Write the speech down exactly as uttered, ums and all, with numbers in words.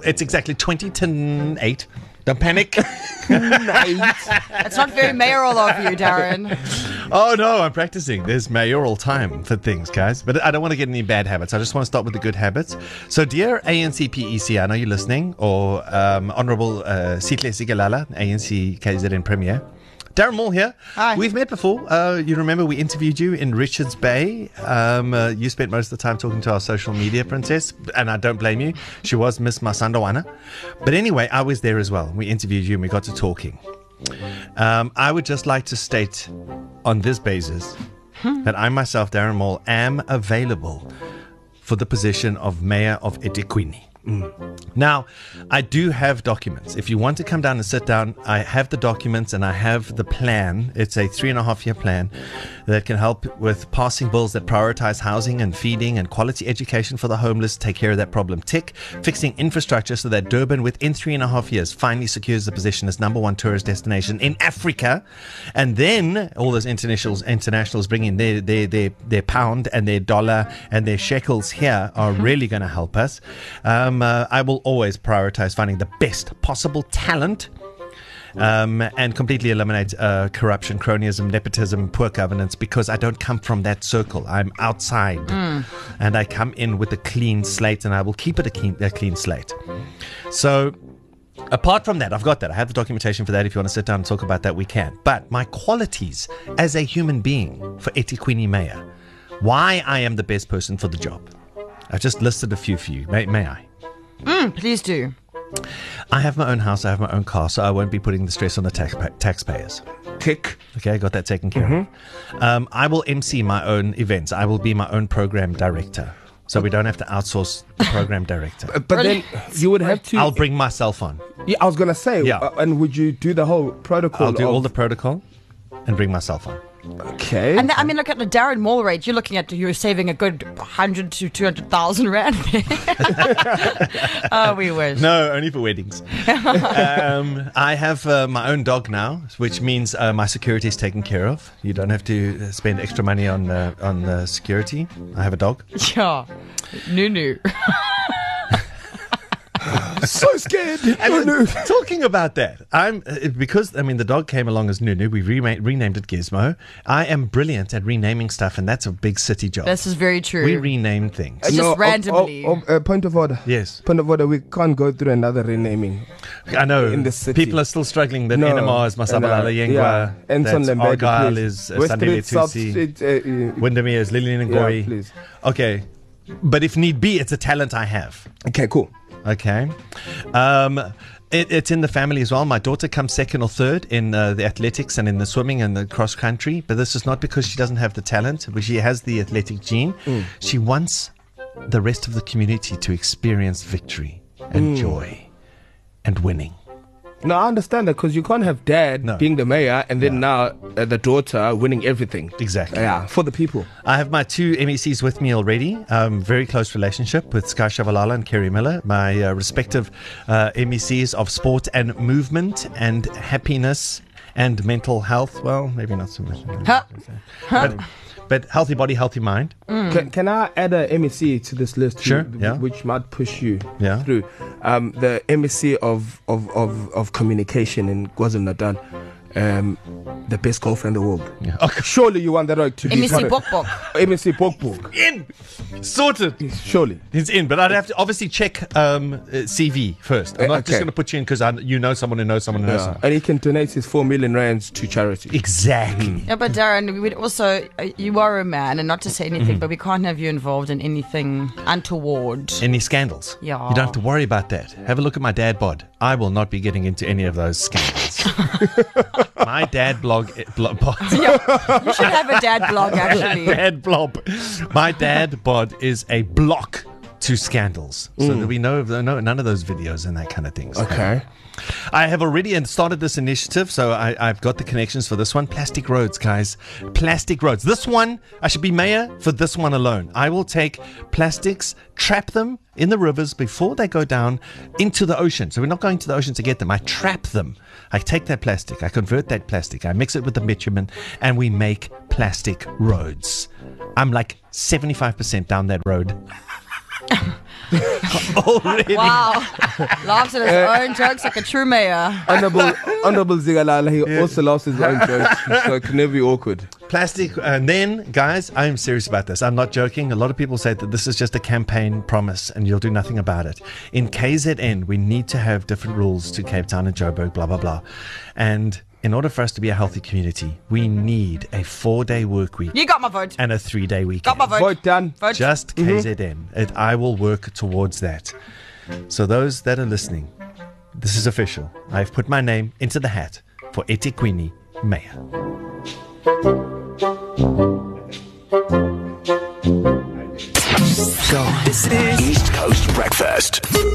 It's exactly twenty to eight. Don't panic. It's not very mayoral of you, Darren. Oh, no, I'm practicing. There's mayoral time for things, guys. But I don't want to get any bad habits. I just want to start with the good habits. So, dear A N C P E C, I know you're listening, or um, Honorable uh, Sihle Sigalala, A N C K Z N Premier. Darren Moore here. Hi. We've met before. Uh, you remember we interviewed you in Richards Bay. Um, uh, you spent most of the time talking to our social media princess, and I don't blame you. She was Miss Masandawana. But anyway, I was there as well. We interviewed you and we got to talking. Um, I would just like to state on this basis hmm. that I myself, Darren Moore, am available for the position of Mayor of eThekwini. Mm. Now, I do have documents. If you want to come down and sit down, I have the documents and I have the plan. It's a three and a half year plan that can help with passing bills that prioritize housing and feeding and quality education for the homeless, take care of that problem. Tick, fixing infrastructure so that Durban within three and a half years finally secures the position as number one tourist destination in Africa. And then all those internationals, internationals bring in their, their, their, their pound and their dollar and their shekels here are really going to help us. Um, Uh, I will always prioritize finding the best possible talent um, and completely eliminate uh, corruption, cronyism, nepotism, poor governance, because I don't come from that circle. I'm outside mm. and I come in with a clean slate, and I will keep it a clean, a clean slate. So apart from that, I've got that. I have the documentation for that. If you want to sit down and talk about that, we can. But my qualities as a human being for eThekwini Mayor, why I am the best person for the job. I've just listed a few for you. May, may I? Mm, please do. I have my own house. I have my own car, so I won't be putting the stress on the tax, taxpayers. Tick. Okay, I got that taken care mm-hmm. of. Um, I will M C my own events. I will be my own program director, so we don't have to outsource the program director. But, but then you would have to. I'll bring myself on. Yeah, I was gonna say. Yeah. Uh, and would you do the whole protocol? I'll do of, all the protocol and bring myself on. Okay. And th- I mean, look at the Darren Moore rate. You're looking at you're saving a good hundred to two hundred thousand rand. Oh, we wish. No, only for weddings. um, I have uh, my own dog now, which means uh, my security is taken care of. You don't have to spend extra money on uh, on uh, security. I have a dog. Yeah, Nunu. So scared. And uh, talking about that, I'm uh, because I mean the dog came along as Nunu. We re- renamed it Gizmo. I am brilliant at renaming stuff, and that's a big city job. This is very true. We rename things. Uh, just no, randomly. Of, of, of, uh, point of order. Yes. Point of order. We can't go through another renaming. I know. In the city. People are still struggling. That no, N M R is Masabalala Yengwa. Yeah. Enson That's Lembede, Argyle please. is uh, West Sandile Street, South Tusi. Street. Uh, uh, Windermere is Lillian Ngoi. Yeah, please. Okay. But if need be, it's a talent I have. Okay, cool. Okay. Um, it, it's in the family as well. My daughter comes second or third in uh, the athletics and in the swimming and the cross country. But this is not because she doesn't have the talent, but she has the athletic gene. Mm. She wants the rest of the community to experience victory and mm. joy and winning. No, I understand that, because you can't have dad no. being the mayor and then yeah. now uh, the daughter winning everything. Exactly. Yeah, for the people. I have my two M E Cs with me already. Um, very close relationship with Sky Shabalala and Kerry Miller, my uh, respective uh, M E Cs of sport and movement and happiness and mental health. Well, maybe not so much. Huh. But, but healthy body, healthy mind. Mm. Can, can I add a M E C to this list? Sure, who, yeah. Which might push you yeah. through. Um, the M E C of, of, of, of communication in KwaZulu-Natal. Um, the best golfer in the world. Yeah. Okay. Surely you want that right to M E C be Bokbok. M E C Bokbok. In! Sorted! Surely. It's in, but I'd have to obviously check um, uh, C V first. I'm not okay. just going to put you in because you know someone who knows someone who knows yeah. someone. And he can donate his four million rands to charity. Exactly. Mm. Yeah, but Darren, we would also, uh, you are a man, and not to say anything, Mm-hmm. but we can't have you involved in anything untoward. Any scandals? Yeah. You don't have to worry about that. Have a look at my dad bod. I will not be getting into any of those scandals. My dad blog, blog bod. Yeah, you should have a dad blog, actually. Dad blob. My dad bod is a block to scandals. So Mm. that we know, no, none of those videos and that kind of things. Okay. I have already started this initiative, so I, I've got the connections for this one. Plastic roads, guys. Plastic roads. This one, I should be mayor for this one alone. I will take plastics, trap them in the rivers before they go down into the ocean. So we're not going to the ocean to get them. I trap them. I take that plastic, I convert that plastic, I mix it with the bitumen, and we make plastic roads. I'm like seventy-five percent down that road. Already. Wow. Laughs at his own jokes like a true mayor. Honorable, Honorable Zigalala, he yeah. also laughs his own jokes, so it can never be awkward. Plastic, and then, guys, I am serious about this. I'm not joking. A lot of people say that this is just a campaign promise and you'll do nothing about it. In K Z N, we need to have different rules to Cape Town and Joburg, blah, blah, blah. And in order for us to be a healthy community, we need a four-day work week. You got my vote. And a three-day weekend. Got my vote. Vote done. Vote. Just K Z N. Mm-hmm. It, I will work towards that. So those that are listening, this is official. I've put my name into the hat for eThekwini Mayor. Go. This is East Coast Breakfast.